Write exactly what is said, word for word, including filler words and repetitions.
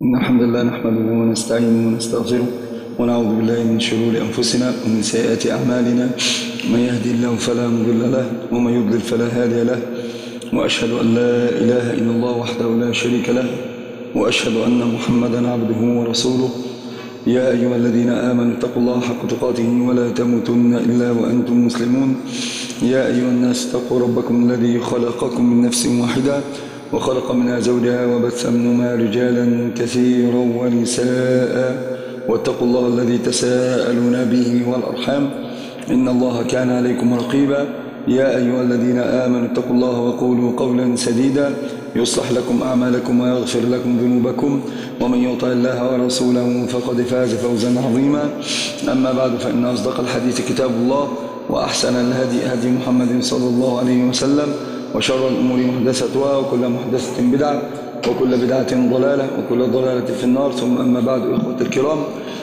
إن الحمد لله نحمده ونستعينه ونستغفره ونعوذ بالله من شرور أنفسنا ومن سيئات أعمالنا. من يهدي الله فلا مضل له ومن يضلل فلا هادي له، وأشهد أن لا إله إلا الله وحده لا شريك له، وأشهد أن محمدا عبده ورسوله. يا أيها الذين آمنوا اتقوا الله حق تقاته ولا تموتن إلا وأنتم مسلمون. يا أيها الناس اتقوا ربكم الذي خلقكم من نفس واحدة وخلق منها زوجها وبث منهما رجالا كثيرا ونساء، واتقوا الله الذي تساءلون به والأرحام إن الله كان عليكم رقيبا. يا أيها الذين آمنوا اتقوا الله وقولوا قولا سديدا يصلح لكم أعمالكم ويغفر لكم ذنوبكم، ومن يطع الله ورسوله فقد فاز فوزا عظيما. أما بعد، فإن أصدق الحديث كتاب الله، وأحسن الهدي هدي محمد صلى الله عليه وسلم، وشر الأمور محدثتها، وكل محدثة بدعة، وكل بدعة ضلالة، وكل ضلالة في النار. ثم أما بعد، إخوة الكرام،